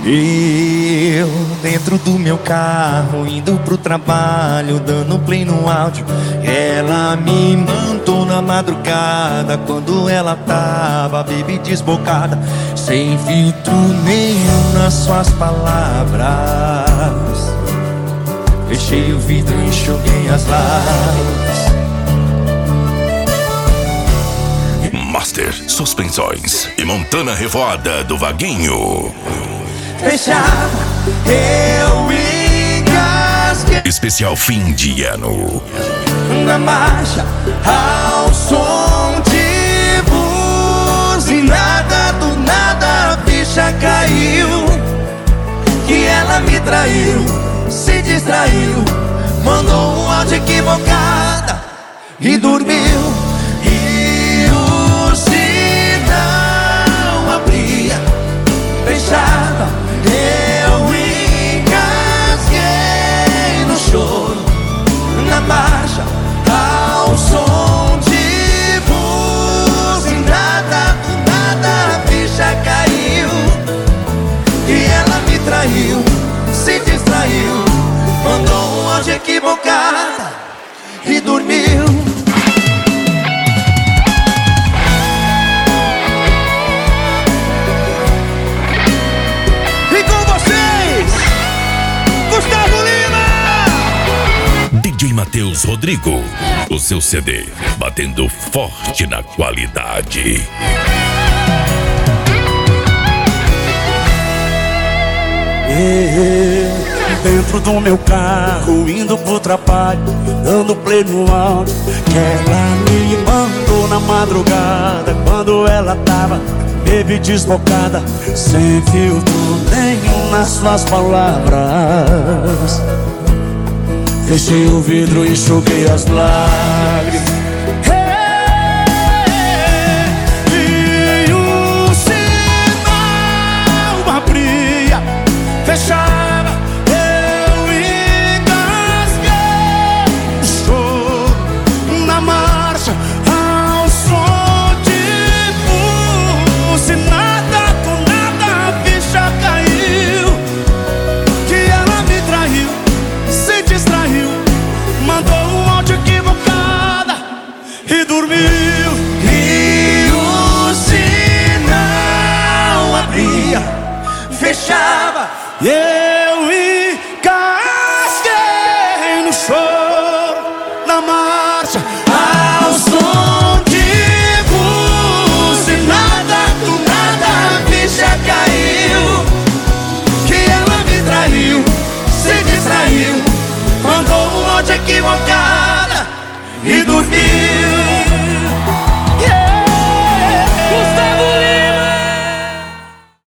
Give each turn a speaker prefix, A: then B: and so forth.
A: Eu, dentro do meu carro, indo pro trabalho, dando play no áudio. Ela me mandou na madrugada, quando ela tava, baby, desbocada, sem filtro nenhum nas suas palavras. Fechei o vidro e enxuguei as lágrimas.
B: Master Suspensões e Montana Revoada do Vaguinho.
A: Fechava, eu engasguei.
B: Especial fim de ano.
A: Na marcha, ao som de buzinada, do nada a ficha caiu. Que ela me traiu, se distraiu, mandou um áudio equivocada e dormiu. E o sinal abria, fechava, eu engasguei no choro. Na marcha, ao som de buzinada, do nada a ficha caiu. E ela me traiu, se distraiu, mandou um áudio equivocada e dormiu. E com vocês, Gustavo Lima!
B: DJ Matheus Rodrigo, o seu CD batendo forte na qualidade.
A: Dentro do meu carro, indo pro trabalho, dando play no áudio que ela me mandou na madrugada, quando ela tava, baby, desbocada, sem filtro nenhum nas suas palavras. Fechei o vidro e enxuguei as lágrimas. E o sinal abria, fechava, eu engasguei o choro. Na marcha, ao som de buzinada, do nada a ficha caiu. Que ela me traiu, se distraiu, mandou um áudio equivocada e dormiu. E o sinal abria, fechava, e eu engasguei no choro. Na marcha, ao som de buzinada, do nada a ficha caiu. Que ela me traiu, se distraiu, mandou um áudio equivocada e dormiu.